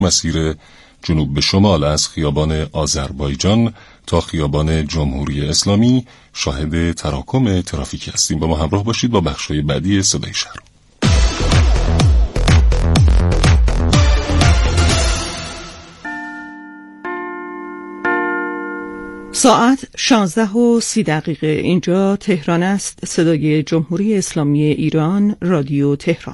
مسیر جنوب به شمال از خیابان آذربایجان تا خیابان جمهوری اسلامی شاهد تراکم ترافیکی هستیم. با ما همراه باشید با بخش‌های بعدی صدای شهر. ساعت 16:30 اینجا تهران است. صدای جمهوری اسلامی ایران، رادیو تهران.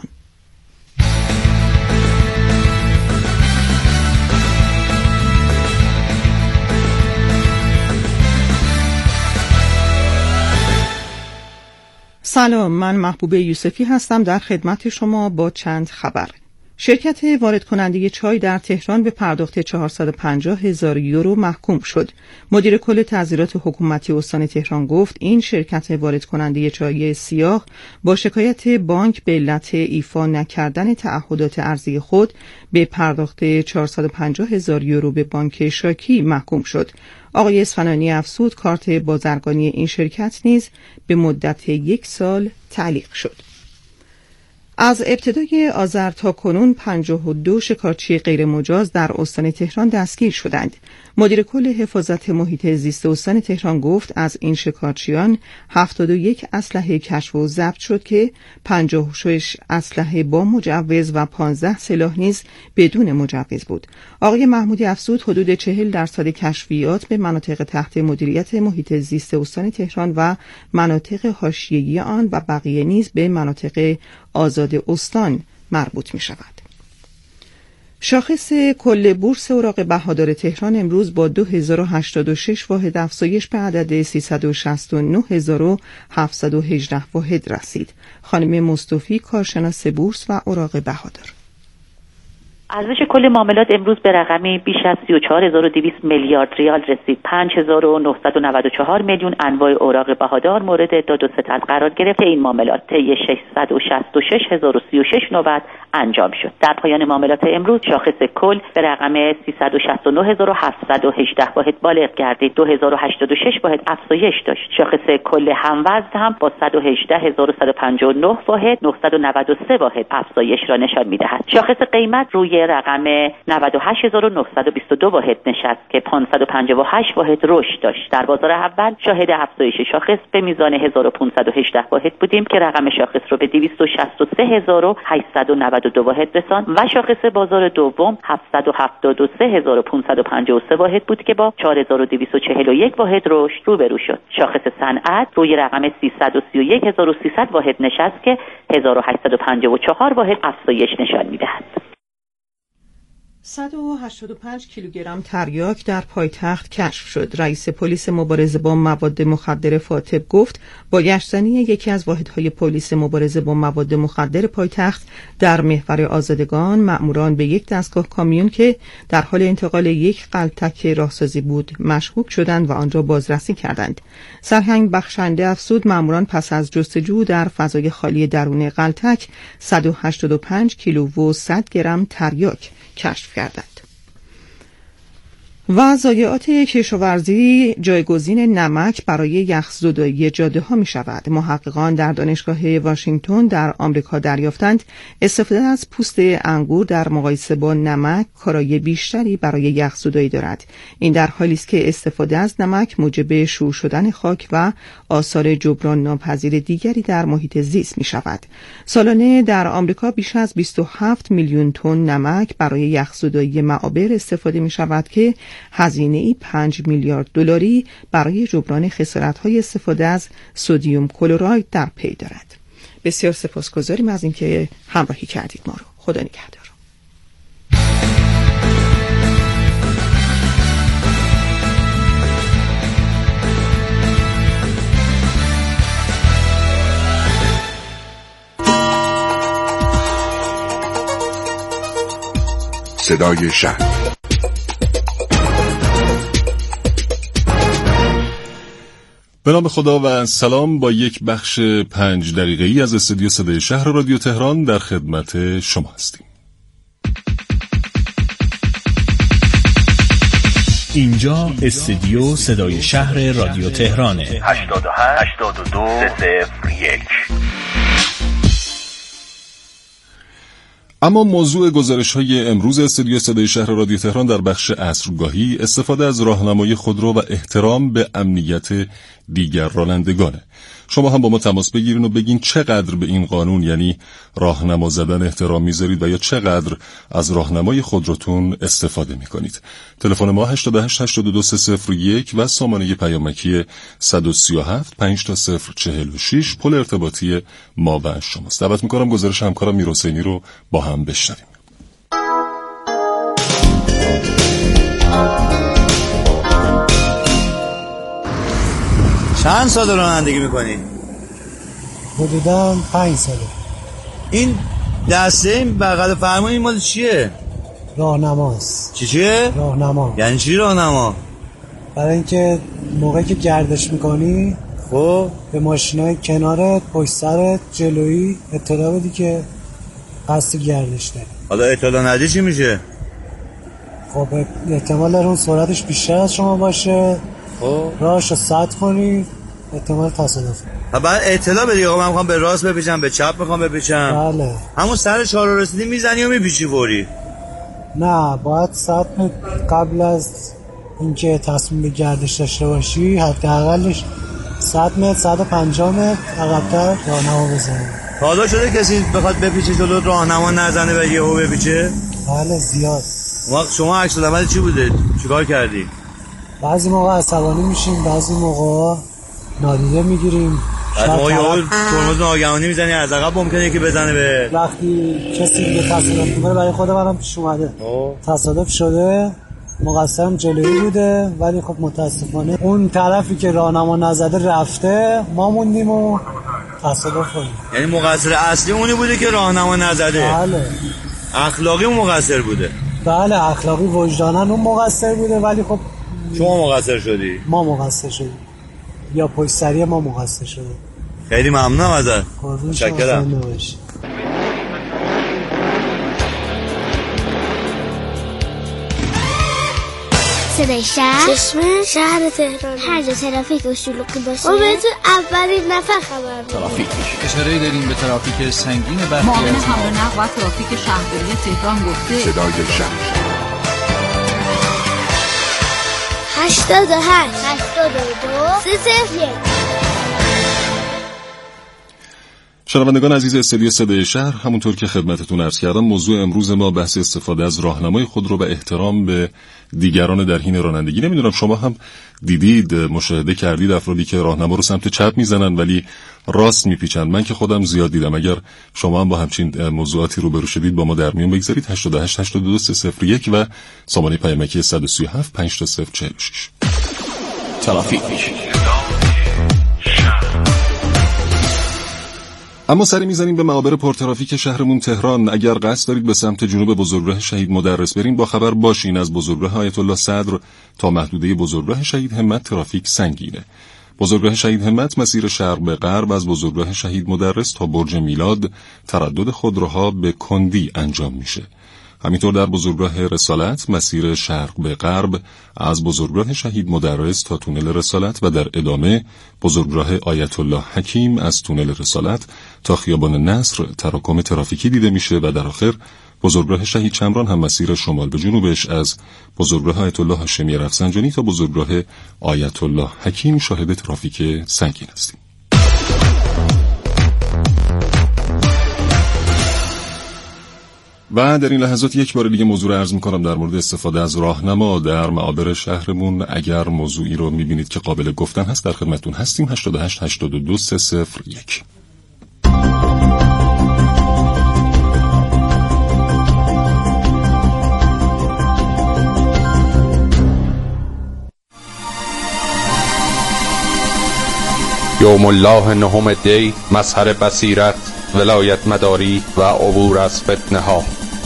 سلام، من محبوب یوسفی هستم در خدمت شما با چند خبر. شرکت وارد کننده چای در تهران به پرداخت 450,000 یورو محکوم شد. مدیر کل تعزیرات حکومتی استان تهران گفت این شرکت وارد کننده چای سیاه با شکایت بانک به علت ایفا نکردن تعهدات ارزی خود به پرداخت 450,000 یورو به بانک شاکی محکوم شد. آقای اصفهانی افزود کارت بازرگانی این شرکت نیز به مدت 1 سال تعلیق شد. از ابتدای آذر تا کنون 52 شکارچی غیر مجاز در استان تهران دستگیر شدند. مدیر کل حفاظت محیط زیست استان تهران گفت از این شکارچیان 71 اسلحه کشف و ضبط شد که 56 اسلحه با مجوز و 15 سلاح نیز بدون مجوز بود. آقای محمودی افزود حدود 40% کشفیات به مناطق تحت مدیریت محیط زیست استان تهران و مناطق حاشیه‌ای آن و بقیه نیز به مناطق آزاد استان مربوط می شود. شاخص کل بورس اوراق بهادار تهران امروز با 2086 واحد افزایش به عدد 369,718 واحد رسید. خانم مصطفی کارشناس بورس و اوراق بهادار: ارزش کل معاملات امروز به رقمی بیش از 34,200 میلیارد ریال رسید. 5,994 میلیون انواع اوراق بهادار مورد داد و ستد قرار گرفت. این معاملات طی 666,036 نوبت انجام شد. در پایان معاملات امروز شاخص کل به رقم 369,718 واحد بالغ گردید. 2086 واحد افزایش داشت. شاخص کل هموزن هم با 118,159 واحد 993 واحد افزایش را نشان می‌دهد. شاخص قیمت روی رقم 98,922 واحد نشست که 558 واحد رشد داشت. در بازار اول شاهد افزایش شاخص به میزان 1518 واحد بودیم که رقم شاخص رو به 263,892 واحد رساند و شاخص بازار دوم 773,553 واحد بود که با 4241 واحد رشد روبرو شد. شاخص صنعت روی رقم 331,300 واحد نشست که 1854 واحد افزایش نشان می‌دهد. 185 کیلوگرم تریاک در پایتخت کشف شد. رئیس پلیس مبارزه با مواد مخدر فاطب گفت با گشتنی یکی از واحدهای پلیس مبارزه با مواد مخدر پایتخت در محور آزادگان، مأموران به یک دستگاه کامیون که در حال انتقال یک قلتک راهسازی بود مشکوک شدند و آن را بازرسی کردند. سرهنگ بخشنده افزود مأموران پس از جستجو در فضای خالی درون قلتک 185 کیلو و 100 گرم تریاک کشف کردند. و ضایعات کشاورزی جایگزین نمک برای یخزدایی جاده ها می شود. محققان در دانشگاه واشنگتن در آمریکا دریافتند استفاده از پوست انگور در مقایسه با نمک کارایی بیشتری برای یخزدایی دارد. این در حالی است که استفاده از نمک موجب شور شدن خاک و آثار جبران ناپذیر دیگری در محیط زیست می شود. سالانه در آمریکا بیش از 27 میلیون تن نمک برای یخزدایی معابر استفاده می شود که هزینه‌ای 5 میلیارد دلاری برای جبران خسارت‌های استفاده از سدیم کلراید در پی دارد. بسیار سپاسگزاریم از اینکه همراهی کردید ما رو. خدا نگهدار. صدای شهر. به نام خدا و سلام. با یک بخش 5 دقیقه‌ای از استودیو صدای شهر رادیو تهران در خدمت شما هستیم. اینجا استودیو صدای شهر رادیو تهرانه. 88 82 301. اما موضوع گزارش‌های امروز استودیو صدای شهر رادیو تهران در بخش عصرگاهی استفاده از راهنمای خودرو و احترام به امنیت دیگر رانندگانه. شما هم با ما تماس بگیرین و بگین چقدر به این قانون یعنی راهنما زدن احترام میذارید و یا چقدر از راهنمای خودروتون استفاده میکنید. تلفن ما 88 82 301 و سامانه پیامکی 137 5046 پل ارتباطی ما و شماست. دعوت میکنم گزارش همکارم میرحسینی رو با هم بشنویم. چند سال رانندگی میکنی؟ حدوداً 5 ساله. این دسته این بغل فرمون این مال چیه؟ راهنماست. چیه؟ راهنما. یعنی چی راهنما؟ برای اینکه موقعی که گردش میکنی خب به ماشینای کنارت، پشت سرت، جلویی اطلاع بدی که قصد گردش داری. حالا اطلاع ندی چی میشه؟ خب احتمال داره اون سرعتش بیشتر از شما باشه. خب راهشو سد کنی، احتمال تصادف. بعد اطلاع بدی آقا من میخوام به راست بپیچم به چپ میخوام بپیچم. بله. همون سر چهارراه رسیدی میزنی و میپیچی فوری؟ نه، باید 100 متر قبل از اینکه تصمیم به گردش داشته باشی حداقلش 100 متر 150 متر عقب‌تر راهنما بزنی. حالا شده کسی بخواد بپیچه جلو راهنما نزنه و یهو بپیچه؟ بله زیاد. وقت شما عکس العمل چی بوده؟ چیکار کردی؟ بعضی موقع عصبانی میشیم، بعضی موقع نادیده میگیریم. بعد موقع یهو ترمز ناگهانی میزنی از عقب ممکنه یکی بزنه به وقتی کسی دیگه تصادف میکنه، برای خود منم پیش اومده تصادف شده، مقصرم جلویی بوده ولی خب متاسفانه اون طرفی که راهنما نزده رفته، ما موندیم و تصادف شد. یعنی مقصر اصلی اونی بوده که راهنما نزده؟ بله. اخلاقی اون مقصر بوده؟ بله اخلاقی وجدانن اون مقصر بوده ولی خب شما مقصر شدی؟ ما مقصر شدیم یا پشت سری ما مقصر شده. خیلی ممنونم ازت. متشکرم. صدای شهر چشمه شهر تهران. هر جا ترافیک و شلوغی باشه ما بهتون اولین نفر خبر میدیم. ترافیک اشاره داریم به ترافیک سنگین برخی معاون حمل و نقل و ترافیک شهرداری تهران گفته صدای شهر 88 82 301. شنوندگان عزیز استودیو صدای شهر، همونطور که خدمتتون عرض کردم موضوع امروز ما بحث استفاده از راهنمای خودرو و احترام به دیگران در حین رانندگی. نمیدونم شما هم دیدید، مشاهده کردید افرادی که راهنما رو سمت چپ میزنن ولی راست میپیچن. من که خودم زیاد دیدم. اگر شما هم با همچین موضوعاتی روبرو شدید با ما در میون بگذارید. 88 82 301 و سامانه پیامکی 137 5046. ترافیک. اما سری میزنیم به معابر پرترافیک شهرمون تهران. اگر قصد دارید به سمت جنوب بزرگراه شهید مدرس برین با خبر باشین. از بزرگراه آیت الله صدر تا محدوده بزرگراه شهید همت ترافیک سنگینه. بزرگراه شهید همت مسیر شرق به غرب از بزرگراه شهید مدرس تا برج میلاد تردد خودروها به کندی انجام میشه. همینطور در بزرگراه رسالت مسیر شرق به غرب از بزرگراه شهید مدرس تا تونل رسالت و در ادامه بزرگراه آیت الله حکیم از تونل رسالت تا خیابان نصر تراکم ترافیکی دیده میشه و در آخر بزرگراه شهید چمران هم مسیر شمال به جنوبش از بزرگراه آیت الله هاشمی رفسنجانی تا بزرگراه آیت الله حکیم شاهد ترافیک سنگین هستیم. و در این لحظات یک بار دیگه موضوع رو عرض می‌کنم در مورد استفاده از راهنما در معابر شهرمون. اگر موضوعی رو می‌بینید که قابل گفتن هست در خدمتتون هستیم. 88 82 301. یوم الله نهم دی، مظهر بصیرت، ولایت مداری و عبور از فتنه ها.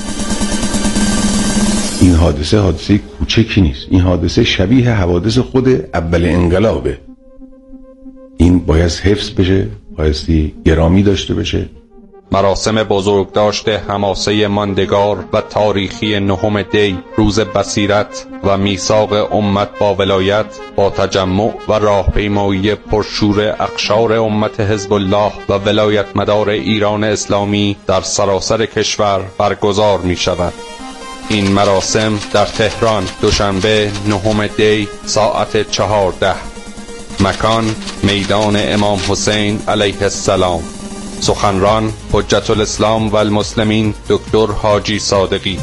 این حادثه کوچکی نیست. این حادثه شبیه حوادث خود اول انقلابه. این باید حفظ بشه، بایستی گرامی داشته بشه مراسم بزرگداشت حماسه ماندگار و تاریخی 9 دی روز بصیرت و میثاق امت با ولایت با تجمع و راهپیمایی پرشور اقشار امت حزب الله و ولایت مدار ایران اسلامی در سراسر کشور برگزار می شود. این مراسم در تهران دوشنبه 9 دی ساعت 14. مکان میدان امام حسین علیه السلام. سخنران حجت الاسلام و المسلمین دکتر حاجی صادقی.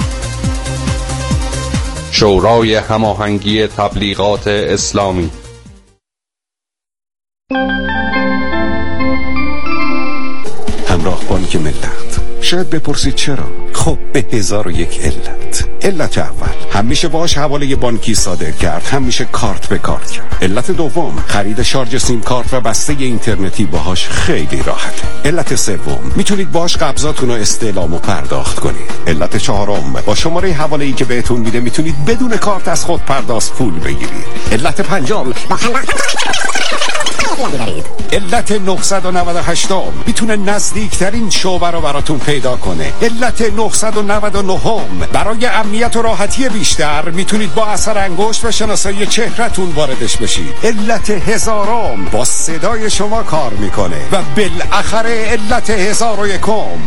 شورای هماهنگی تبلیغات اسلامی. همراه بانک ملت. شاید بپرسید چرا؟ خب به 1001 علت. علت اول، هم میشه باهاش حواله بانکی صادر کرد، هم میشه کارت به کارت کرد. علت دوم، خرید شارژ سیم کارت و بسته اینترنتی باهاش خیلی راحته. علت سوم، میتونید باهاش قبضاتون رو استعلام و پرداخت کنید. علت چهارم، با شماره حواله‌ای که بهتون میده میتونید بدون کارت از خود پرداخت پول بگیرید. علت پنجم، علت 998 میتونه نزدیکترین شعبه رو براتون پیدا کنه. علت 999 برای امنیت و راحتی بیشتر میتونید با اثر انگشت و شناسایی چهره‌تون واردش بشید. علت 1000 با صدای شما کار میکنه و بالاخره علت 1001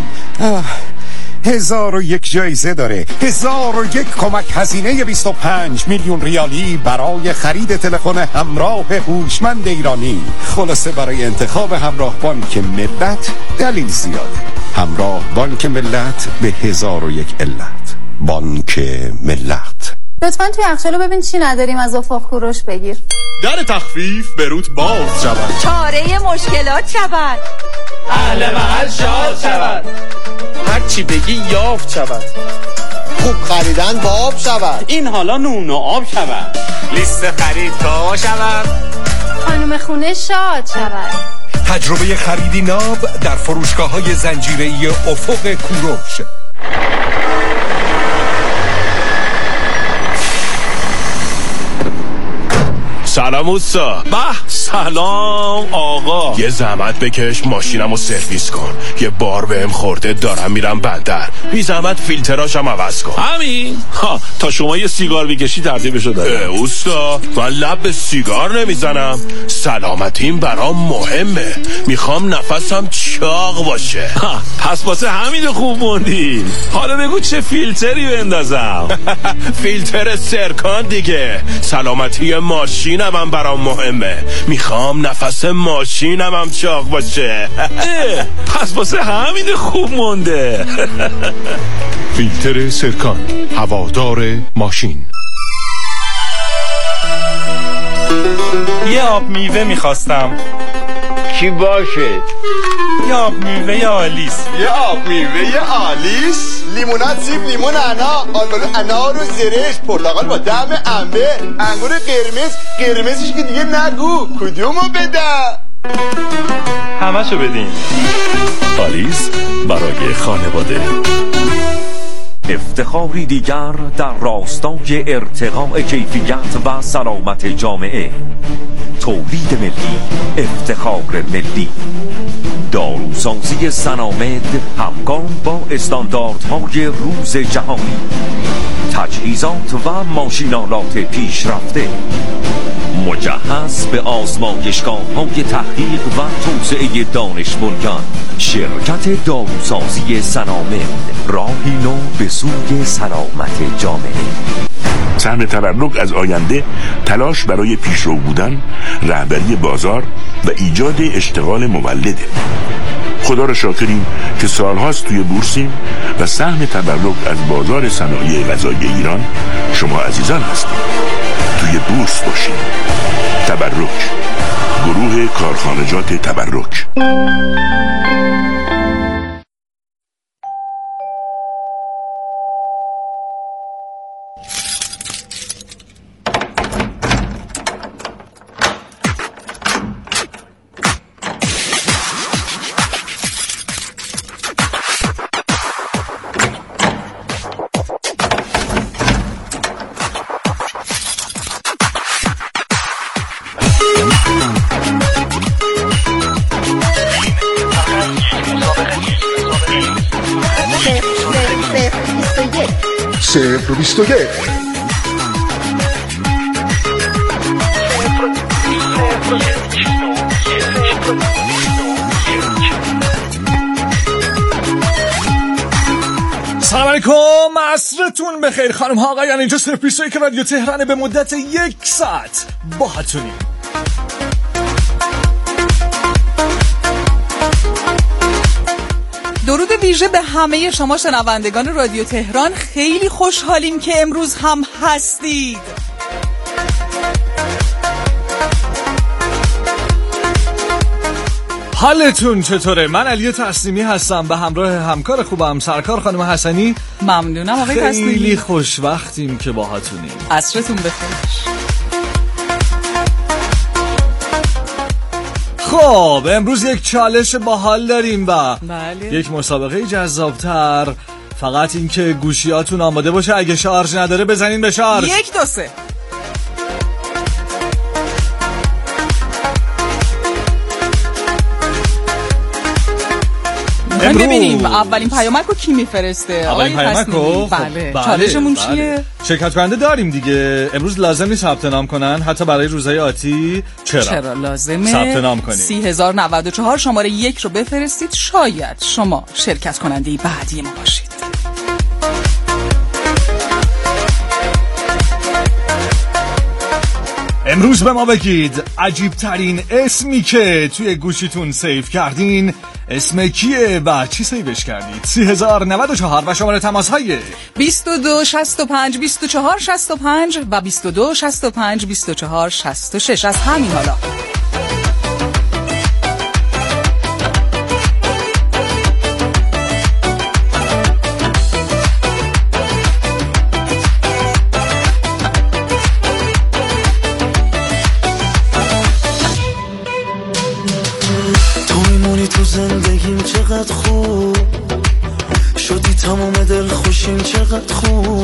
1001 جایزه داره. 1001 کمک هزینه 25 میلیون ریالی برای خرید تلفن همراه هوشمند ایرانی. خلاصه برای انتخاب همراه بانک ملت دلیل زیاده. همراه بانک ملت به 1001 علت. بانک ملت. لطفاً توی یخچالو ببین چی نداریم از افق کوروش بگیر. در تخفیف به روت باز شود. چاره مشکلات شود. اهل محل شاد شود. هر چی بگی یافت شود. خوب خریدن با آب شود. این حالا نون و آب شود. لیست خرید تا شود. خانم خونه شاد شود. تجربه خریدی ناب در فروشگاه‌های زنجیره‌ای افق کوروش. سلام اوستا. به سلام آقا. یه زحمت بکش ماشینمو سرویس کن. یه بار بهم خورده دارم میرم بندر. بی زحمت فیلتراشم عوض کن. همین تا شما یه سیگار بکشی ترتیبشو دارم. اوستا من لب به سیگار نمیزنم. سلامتیم برام مهمه. میخوام نفسم چاق باشه. پس واسه همین خوب موندی. حالا بگو چه فیلتری بندازم. فیلتر سرکان دیگه. سلامتی ماشینم هم برام مهمه. میخوام نفس ماشینم هم چاق باشه. پس واسه همین خوب مونده. فیلتر سرکان، هوادار ماشین. یه آب میوه میخواستم. چی باشه؟ یه آب میوه آلیس. یه آب میوه آلیس؟ لیموناد، سیب، لیمون، آلو، انار و زرشک، پرتقال با طعم انبه، انگور قرمزش که دیگه نگو. کدومو بدم؟ همشو بدین. آلیس برای خانواده. افتخاری دیگر در راستای ارتقاء کیفیت و سلامت جامعه. تولید ملی، افتخار ملی. داروسازی سنامد همگام با استانداردهای روز جهانی. تجهیزات و ماشینالات پیشرفته مجهز به آزمایشگاه‌های تحقیق و توسعه دانش بنیان. شرکت داروسازی سنامد، راهی نو به سوی سلامت جامعه. سهم تبرک از آینده تلاش برای پیشرو بودن، رهبری بازار و ایجاد اشتغال مولده. خدا را شاکریم که سالهاست توی بورسیم و سهم تبرک از بازار صنایع غذایی ایران شما عزیزان هستید. توی بورس باشید. تبرک، گروه کارخانجات تبرک. 021. سلام علیکم، عصرتون بخیر خانم ها آقایان. اینجا 021 که رادیو تهران به مدت 1 ساعت باهاتونیم. درود ویژه به همه شما شنوندگان رادیو تهران. خیلی خوشحالیم که امروز هم هستید. حالتون چطوره؟ من علی تسلیمی هستم به همراه همکار خوبم سرکار خانم حسنی. ممنونم آقای تسلیمی. خیلی خوشوقتیم که باهاتونیم. عصرتون بخیر. خب امروز یک چالش باحال داریم و بله. یک مسابقه جذابتر. فقط این که گوشیاتون آماده باشه، اگه شارژ نداره بزنین به شارژ. 1 2 3. ببینیم اولین پیامک رو کی میفرسته. اولین پیامک رو بله. چالشمون چیه؟ شرکت کننده داریم دیگه. امروز لازم نیست ثبت نام کنن حتی برای روزهای آتی. چرا لازمه ثبت نام کنید. 30094 شماره 1 رو بفرستید، شاید شما شرکت کننده بعدی ما باشید. امروز به ما بگید عجیب ترین اسمی که توی گوشیتون سیو کردین اسم کیه و چی سیوش کردید؟ 30094 و شماره تماس های 22 65 24 65 و 22 65 24 66. از همین حالا تو زندگیم چقدر خوب شدی، تمام دل خوشیم چقدر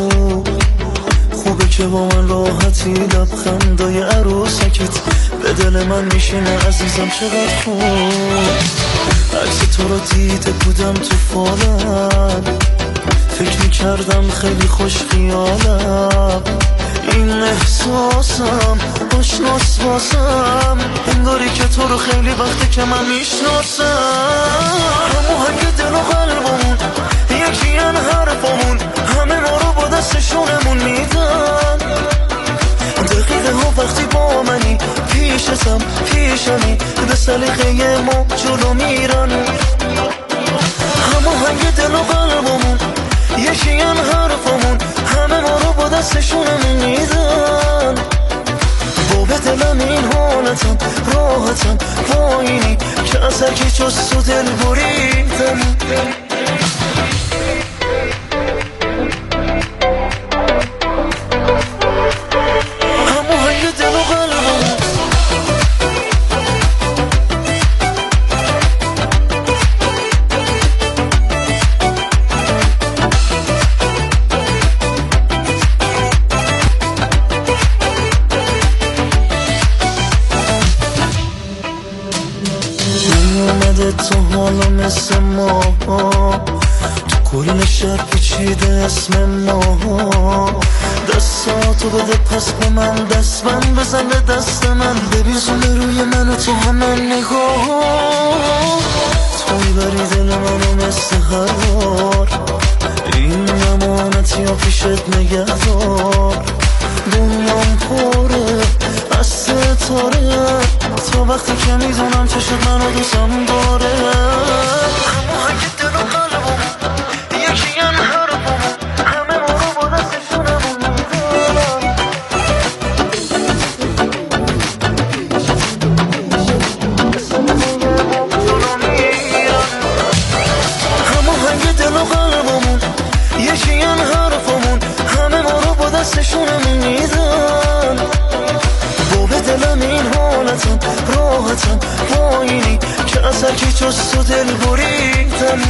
خوبه که با من راحتی، لبخندای عروسکت به دل من میشینه عزیزم چقدر خوب. عکس تو رو دیده بودم تو فالم، فکر میکردم خیلی خوش خیالم، این احساسم آشناس واسم، انگاری که تو رو خیلی وقته که من میشناسم. همه هنگ دل و قلبمون یکی ان حرفمون، همه ما رو با دستشونمون میدن. دقیقه ها وقتی با منی پیشمی به سلیقه ما جلو میرن. همه هنگ دل و قلبمون یکی ان حرفمون، همه ما رو با دستشونمون میدن. با به دلم این حالتم راحتم پایینی که از هرکی جز تو دل بریدم. همه هنگ دل و قلبم تو حالا مثل ما، تو کل شهر پیچیده اسم ما. دستاتو بده پس به من، دست من بزن به دست من، ببیزونه روی من و تو همه نگاه. تو میبری دل منو مثل هوار، این امانتی ها پیشت نگهدار. دنیام پره از ستاره، تا وقتی که میدونم چشم منو دوستم داره. همه هنگ دل و قلبم یکی ان حرفم، همه ما رو با دستشونمون میدارم. همه هنگ دل و قلبمون یکی ان حرفمون، همه ما رو با دستشونمون میدن. با به دلم این حالتم راحتم پایینی که از هرکی جز تو دل بریدم.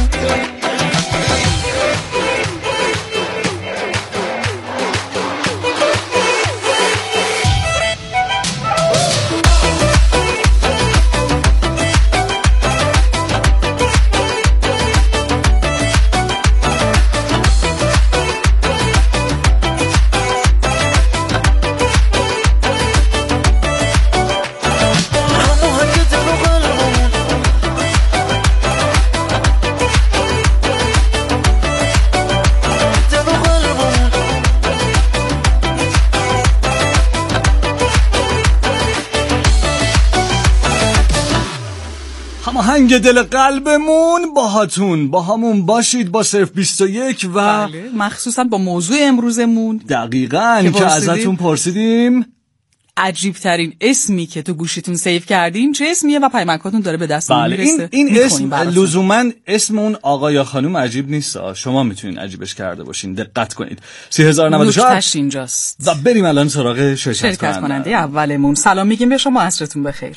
هماهنگ دل قلبمون با همون باشید با صرف 21 و بله. مخصوصا با موضوع امروزمون دقیقاً که ازتون پرسیدیم عجیب ترین اسمی که تو گوشیتون سیو کردین چه اسمیه و پیامکاتون داره به دستمون میرسه. این اسم لزوما اسم اون آقا یا خانم عجیب نیست، شما میتونین عجیبش کرده باشین. دقت کنید. 3094 نکتهش اینجاست. و بریم الان سراغ شرکت کننده اولمون. سلام میگیم به شما، عصرتون بخیر.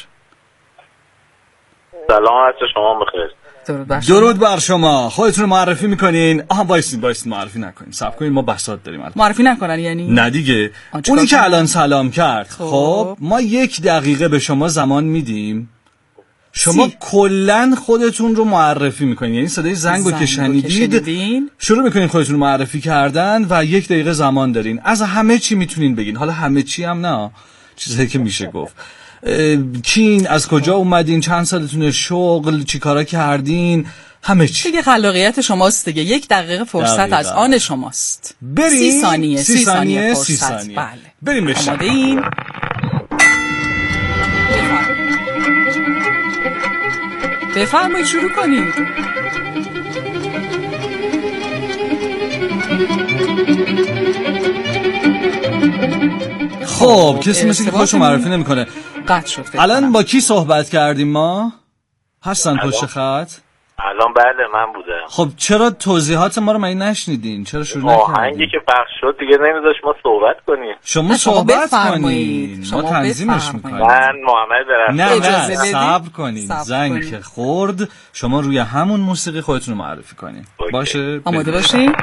سلام، عصر شما بخیر. درود بر شما. خودتون معرفی میکنین؟ وایسید معرفی نکنین، صبر کنین، ما بساط داریم. معرفی نکنن یعنی؟ نه دیگه. اونی که الان سلام کرد خب ما 1 دقیقه به شما زمان میدیم، شما کلن خودتون رو معرفی میکنین. یعنی صدای زنگو که شنیدید شروع میکنین خودتون رو معرفی کردن و 1 دقیقه زمان دارین. از همه چی میتونین بگین، حالا همه چی هم نه، چیزایی که میشه گفت. کین، از کجا اومدین، چند سالتونه، شغل، چی کارا کردین، همه چی دیگه. خلاقیت شماست دیگه. 1 دقیقه فرصت از آن شماست. بریم 30 ثانیه فرصت. بله. بریم بشیم. آماده این؟ بفرمایید شروع کنید. خب کسی مثل که خودشو معرفی نمیکنه. قطع شد. الان با کی صحبت کردیم ما؟ هستن پشت خط؟ الان بله من بودم. خب چرا توضیحات ما رو مگه نشنیدین؟ چرا شروع نکردین؟ آهنگی که پخش شد دیگه نمیذاش ما صحبت کنیم. شما صحبت کنید، ما تنظیمش میکنیم. من محمد برفتم. نه صبر کنید. زنگ که خورد شما روی همون موسیقی خودتون رو معرفی کنید. باشه؟ آماده باشین؟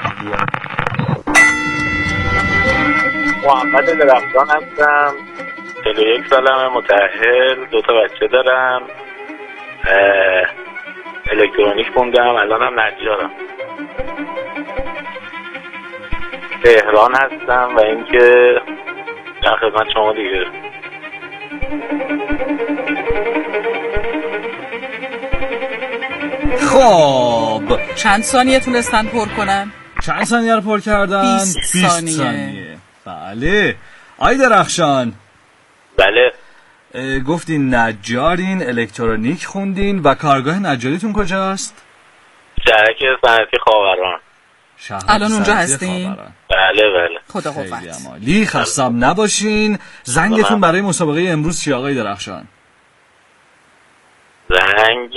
محمد درختان هستم، 41 سالمه، متأهل، 2 تا بچه دارم، الکترونیک خوندم، الانم نجارم. تهران هستم و اینکه در خدمت شما دیگه. خب چند ثانیه تونستن پر کنن؟ چند ثانیه رو پر کردن؟ 20 ثانیه. بله. آی درخشان. بله. گفتین نجارین، الکترونیک خوندین و کارگاه نجاریتون کجاست؟ شهرک صنعتی خاوران. الان اونجا هستین؟ بله. خدا قوت. خیلی عالی. خستم نباشین. زنگتون برای مسابقه امروز چی آقای درخشان؟ زنگ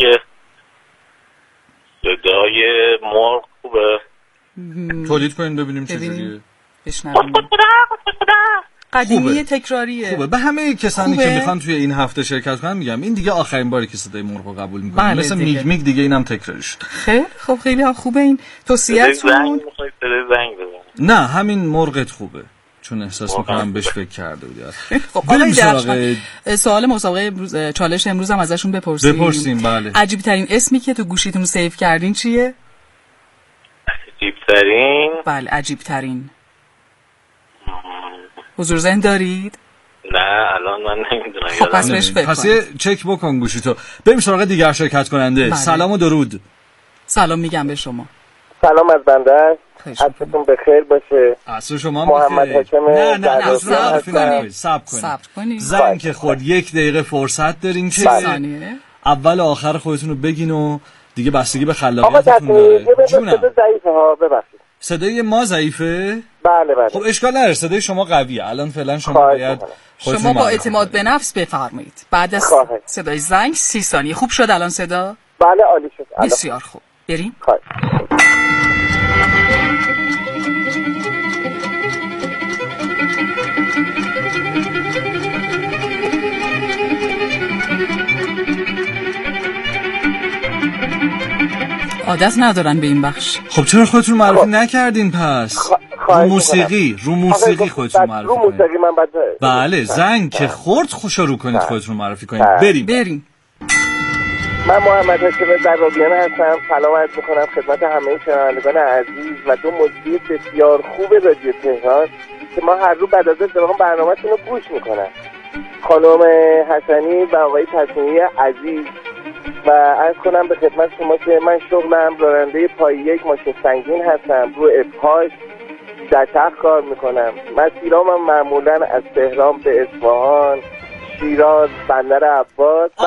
صدای مرغ خوبه. تولید کنین ببینیم چجوریه. بشنویم. قدیمی تکراریه. خوبه. به همه کسانی که میخوان توی این هفته شرکت کنن میگم این دیگه آخرین باری که صدای مرغ رو قبول میکنیم. بله مثل میگ دیگه اینم تکراری شد. خیلی خب، خیلی خوبه این توصیه‌تون. نه همین مرغت خوبه، چون احساس میکنم بهش فکر کرده بودی. خب آقای سوال مسابقه امروز، چالش امروز هم ازشون بپرسیم. بله. عجیب ترین اسمی که تو گوشیتون سیو کردین چیه؟ عجیب ترین؟ بله عجیب ترین. حضور ذهن دارید؟ نه الان من نمیدونم. خب پس بهش فکر پس یه چک بکن گوشیتو. بریم سراغ دیگر شرکت کننده. بله. سلام و درود. سلام میگم به شما. سلام از بنده. عصرتون بخیر باشه. عصر شما محمد حاکم. نه صبر کنید. زنگ که خورد 1 دقیقه فرصت دارین که اول و آخر خودتون رو بگین و دیگه بستگی به خلاقیتتون داره. جونم. ضعیفه ها، ببخشید. صدای ما ضعیفه؟ بله. خب اشکال نداره، صدای شما قویه. الان فعلا شما باید شما با اعتماد به نفس بفرمایید. بعد از صدای زنگ 30 ثانیه. خوب شد الان صدا؟ بله عالی شد. بسیار خوب. بریم. عادت ندارن به این بخش. خب چرا خودتون معرفی نکردین پس؟ رو موسیقی خودتون معرفی کنید. رو موسیقی من بله زنگ که خورد شروع کنید خودتون معرفی کنید. بریم. من محمد حاکم در رادیو هستم. سلام عرض می‌کنم خدمت همه شنوندگان عزیز و 2 مجری بسیار خوب رادیو تهران که ما هر روز بعد از ظهر برنامه‌تون رو گوش می‌کنم. خانم حسنی و آقای تصمیمی عزیز و عرض کنم به خدمت شما که من شغلم راننده پای 1 ماشین سنگین هستم. رو ابهاش در تخت کار میکنم. مسیرام معمولا از تهران به اصفهان، شیراز، بندر عباس و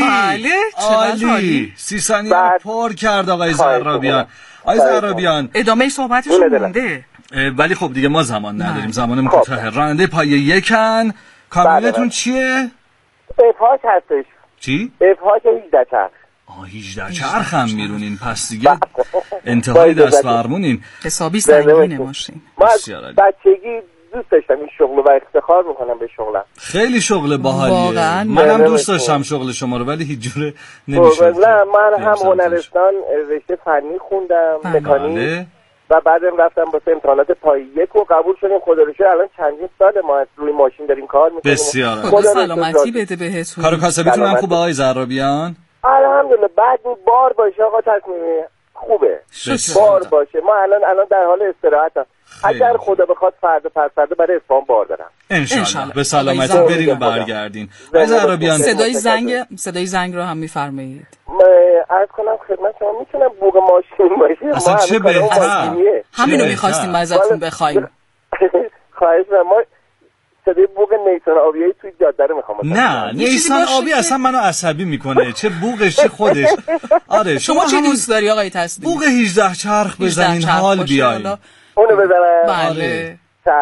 عالی 30 ثانیه پر کرد آقای زرابیان. آقای زرابیان ادامه صحبتشون مونده ولی خب دیگه ما زمان نداریم، زمان کوتاه. راننده پایه یکن. کامیونتون چیه؟ افهاش هستش. چی؟ افهاش 18 چرخ. 18 چرخ هم میرونین، پس دیگه انتهای دست فرمونین. حسابی سنگینه ماشین. ما بچگی دوست داشتم این شغل و افتخار میکنم به شغلم. خیلی شغل باحالیه. منم دوست داشتم شغل شما رو ولی هیچ جوره نمیشه. نه من هم هنرستان رشته فنی خوندم، مکانیک، و بعدم رفتم واسه امتحانات پای یک و قبول شدیم. خدا رو شکر الان چندین سال ما روی ماشین داریم کار میکنیم. بسیار خدا سلامتی بده بهتون. کار و کاسبیتون هم خوبه آقای زرابیان؟ الحمدلله. بعد بار باشه آقا تصمیمی خوبه. بار باشه. ما الان در حال استراحتم. اگر خدا بخواد فردا پس فردا برای اصفهان بار دارم. انشالله به سلامتی بریم و برگردین. آقای زرابیان صدای زنگ رو هم میفرمایید. عرض کنم خدمت شما میتونم بوق ماشین باشه؟ اصلا چه بهتر. همینو میخواستیم ازتون بخوایم. خواهش می‌کنم. ما صدای بوق نیسان آبیایی توی جاده رو میخوام. نه نیسان آبی اصلا منو عصبی میکنه. چه بوقش چه خودش. آره شما چی دوست داری آقای تسلیم؟ بوق 18 چرخ بزنین حال بیاین. اونو بزنم. بله.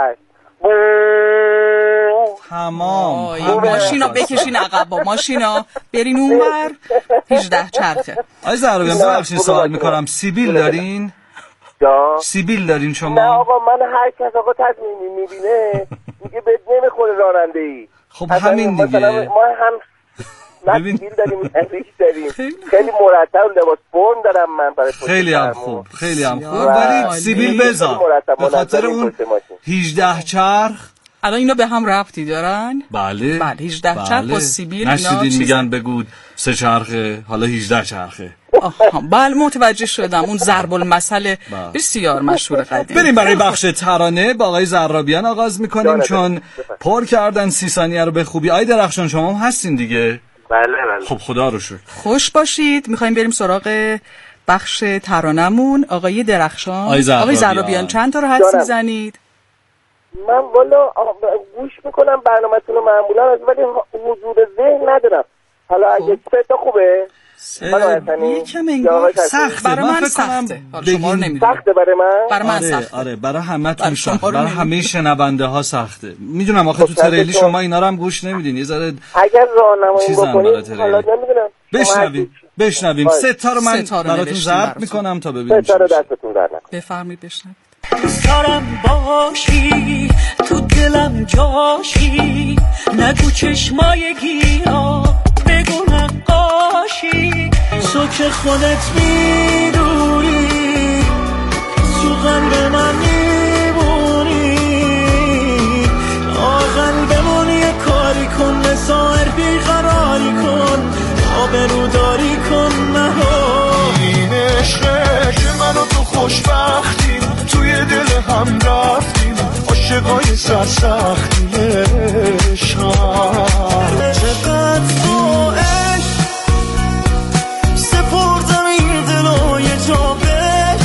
تمام. ماشینا بکشین عقب، با ماشینا برین اونور. 18 چرخه. آقای زرابیان ببخشید سوال میکنم، سیبیل دارین؟ سیبیل دارین شما؟ نه آقا من هر کس آقا تصمیمی میبینه میگه بهت نمیخوره راننده ای. خب همین دیگه. ما هم سیبیل داریم، ریش داریم، خیلی مرتب لباس فرم دارم من برای خیلی هم خوب ولی سیبیل بذار به خاطر اون 18 چرخ. الان اینا به هم ربطی دارن؟ بله 18 چرخ با سیبیل. نشدیدین میگن بگو 3 چرخه حالا 18 چرخه. بله متوجه شدم. اون ضرب المثل بسیار مشهور قدیم. بریم برای بخش ترانه با آقای زرابیان آغاز میکنیم چون پر کردن 30 ثانیه رو به خوبی. آقای درخشان شما هم هستین دیگه؟ بله. خب خدا رو شکر. خوش باشید. میخوایم بریم سراغ بخش ترانمون. آقای درخشان، آقای زرابیان چند تا رو حدس میزنید؟ من والا گوش میکنم برنامه‌تون رو معمولا، ولی حضور ذهن ندارم. حالا اگه 3 تا خوبه؟ یکم انگار سخته. برای من سخته. سخته برای من؟ برای من سخته. آره برای همتون سخته. برای همه شنونده ها سخته. میدونم آخه تو تریلی شما اینا رو هم گوش نمیدین. یه ذره اگر راهنمایی بکنید حالا نمیدونم. بشنویم. 3 تا رو من براتون ضبط میکنم تا ببینیم. 3 تا رو دستتون در نکنه. بفرمایید بشنوید. سرم باشی تو دلم جاشی، نگو چشمای گیرا بگو نقاشی، سوک خودت میدونی تو قلب من میبونی، آقل بمون یه کاری کن، نظاهر بیقراری کن، آبروداری کن مها. این عشقه که منو تو خوشبختی توی دل هم رفتیم، عاشقای سرسختی عشقم. چقدر با عشق سپردم این دلو یه جا بهش،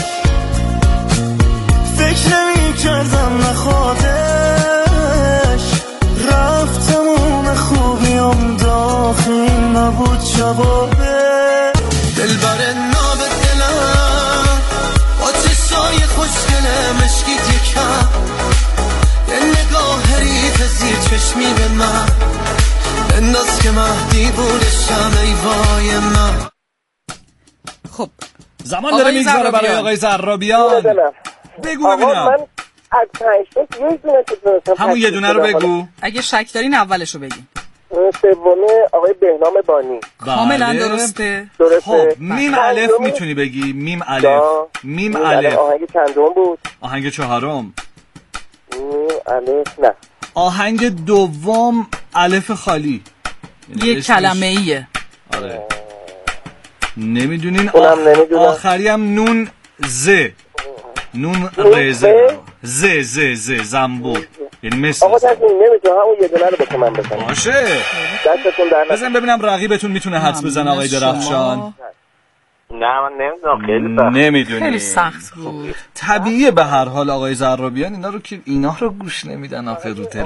فکر نمی کردم نخوادش، رفتم اون خوبیم داخل نبود جوابه. دل بر ناب دلم با چشای خوشگله مشکی تکم، یه نگاه حریف زیر چشمی به من بنداز که مهدی بودشم ای وای من. خب زمان داره میگذاره برای آقای زرابیان. بگو ببینم. من از 5 تا یه دونه که همون یه دونه رو بگو. اگه شک دارین اولشو بگین. سومی آقای بهنام بانی. کاملا درسته. خب میم الف میتونی بگی؟ میم الف. میم الف. آهنگ چندم بود؟ آهنگ 4م. میم الف نه. آهنگ دوم الف خالی. یک کلمه ایه. آره. نمیدونین؟ آخری هم نون ز. نون رزه. ز زنبور. یعنی مثل آقا تصمیم نمیتونه همون یه دونه رو به من بزنم. باشه. دستتون در نکنه. بزن ببینم رقیبتون میتونه حدس بزنه آقای درخشان. نه من نمیدونم. خیلی سخت. نمیدونی. خیلی سخت بود. طبیعیه به هر حال آقای زرابیان اینا رو گوش نمیدن آخه رو